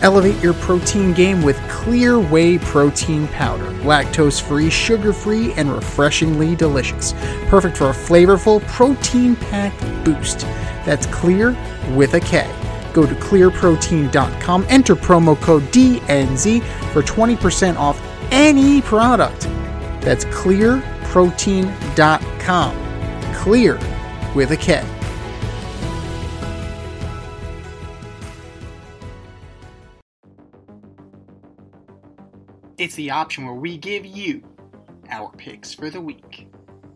Elevate your protein game with Clear Whey Protein Powder. Lactose-free, sugar-free, and refreshingly delicious. Perfect for a flavorful, protein-packed boost. That's Clear with a K. Go to clearprotein.com, enter promo code DNZ for 20% off any product. That's clearprotein.com. Clear with a K. It's the option where we give you our picks for the week.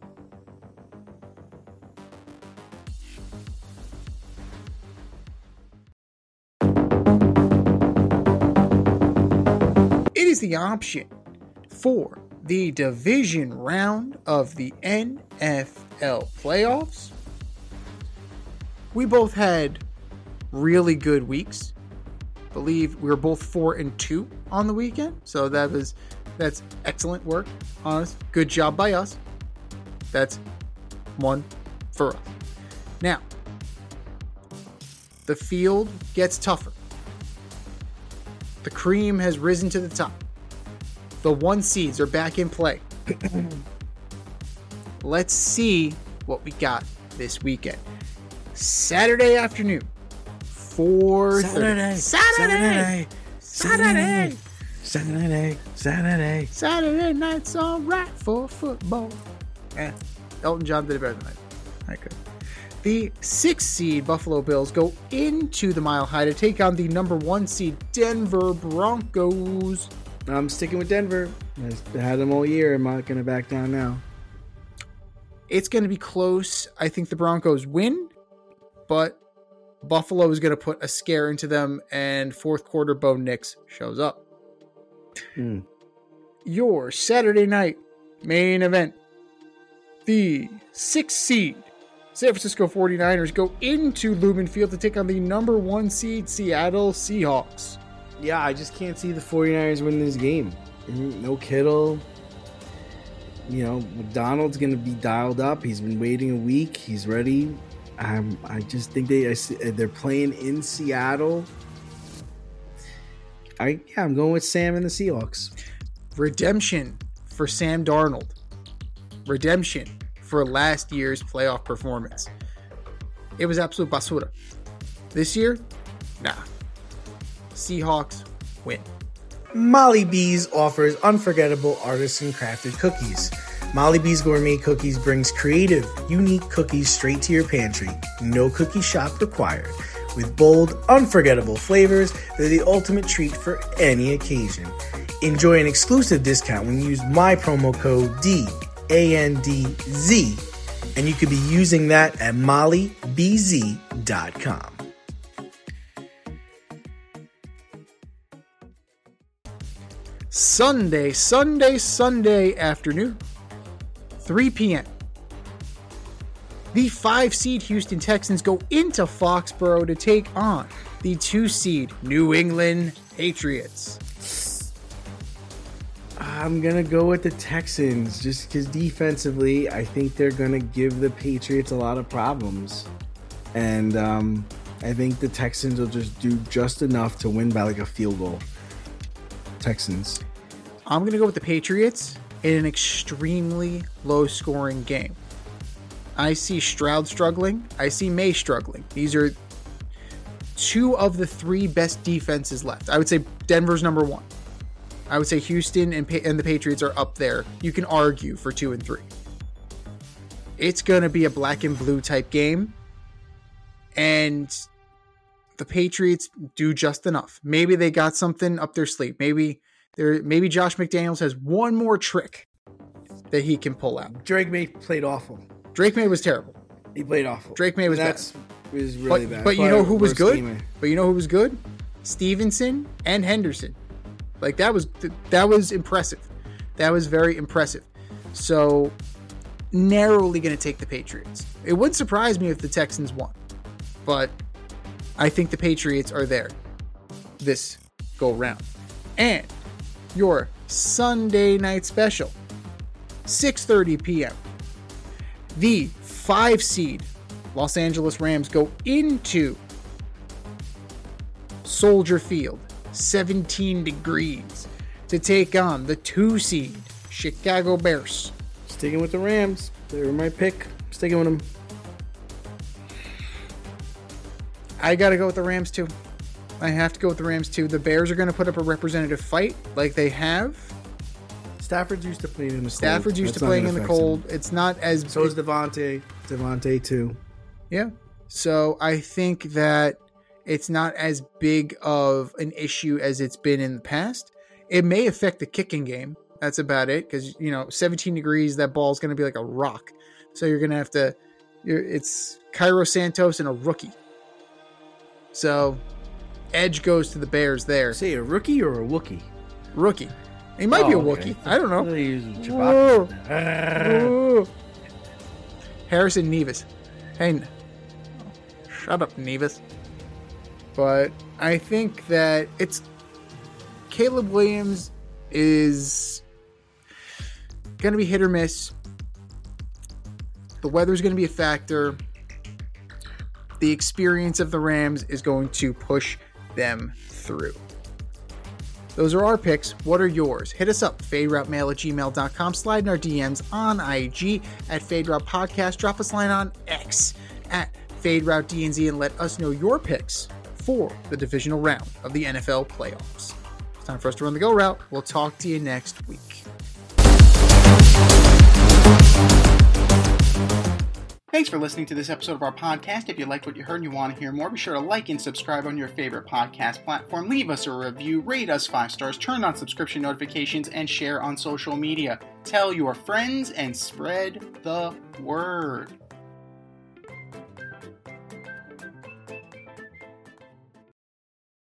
It is the option for the division round of the NFL playoffs. We both had really good weeks. I believe we were both 4-2 on the weekend, so that's excellent work. Honest, good job by us. That's one for us. Now, the field gets tougher. The cream has risen to the top. The 1 seeds are back in play. Let's see what we got this weekend. Saturday afternoon. 4:30. Saturday night's all right for football. Elton John did it better than I could. The 6th seed Buffalo Bills go into the Mile High to take on the number 1 seed Denver Broncos. I'm sticking with Denver. I had them all year. I'm not going to back down now. It's going to be close. I think the Broncos win, but Buffalo is going to put a scare into them, and fourth quarter Bo Nix shows up. Your Saturday night main event. The 6th seed San Francisco 49ers go into Lumen Field to take on the number 1 seed Seattle Seahawks. Yeah, I just can't see the 49ers winning this game. No Kittle. You know, McDonald's going to be dialed up. He's been waiting a week. He's ready. I just think they're playing in Seattle. I'm going with Sam and the Seahawks. Redemption for Sam Darnold. Redemption for last year's playoff performance. It was absolute basura. This year, nah. Seahawks win. Molly Bees offers unforgettable artisan crafted cookies. Molly Bees Gourmet Cookies brings creative, unique cookies straight to your pantry. No cookie shop required. With bold, unforgettable flavors, they're the ultimate treat for any occasion. Enjoy an exclusive discount when you use my promo code DANDZ, and you could be using that at mollybz.com. Sunday afternoon, 3 p.m. The 5 seed Houston Texans go into Foxborough to take on the 2 seed New England Patriots. I'm going to go with the Texans just because defensively, I think they're going to give the Patriots a lot of problems. And I think the Texans will just do just enough to win by like a field goal. Texans. I'm going to go with the Patriots in an extremely low-scoring game. I see Stroud struggling. I see May struggling. These are 2 of the 3 best defenses left. I would say Denver's number 1. I would say Houston and the Patriots are up there. You can argue for 2 and 3. It's going to be a black and blue type game. And the Patriots do just enough. Maybe they got something up their sleeve. Maybe Josh McDaniels has one more trick that he can pull out. Drake May played awful. Drake May was terrible. He played awful. Drake May was bad. Was really bad. But you know who was good? Stevenson and Henderson. Like that was impressive. That was very impressive. So narrowly going to take the Patriots. It wouldn't surprise me if the Texans won, but I think the Patriots are there this go round. And your Sunday night special, 6:30 p.m. The 5 seed Los Angeles Rams go into Soldier Field, 17 degrees to take on the 2 seed Chicago Bears. Sticking with the Rams. They were my pick. Sticking with them. I got to go with the Rams too. I have to go with the Rams too. The Bears are going to put up a representative fight like they have. Stafford's used to playing in the cold. Stafford's used to playing in the cold. It's not as... So is Devontae. Devontae too. Yeah. So I think that it's not as big of an issue as it's been in the past. It may affect the kicking game. That's about it. Because, 17 degrees, that ball's going to be like a rock. So you're going to have to... It's Cairo Santos and a rookie. So, edge goes to the Bears there. Say a rookie or a Wookie? Rookie. He might be a Wookie. I don't know. Harrison Nevis. Hey, shut up, Nevis. But I think that it's... Caleb Williams is going to be hit or miss. The weather's going to be a factor. The experience of the Rams is going to push them through. Those are our picks. What are yours? Hit us up, faderoutemail@gmail.com. Slide in our DMs on IG at Fade Route Podcast. Drop us a line on X at FadeRouteDNZ and let us know your picks for the divisional round of the NFL playoffs. It's time for us to run the go route. We'll talk to you next week. Thanks for listening to this episode of our podcast. If you liked what you heard and you want to hear more, be sure to like and subscribe on your favorite podcast platform. Leave us a review, rate us 5 stars, turn on subscription notifications, and share on social media. Tell your friends and spread the word.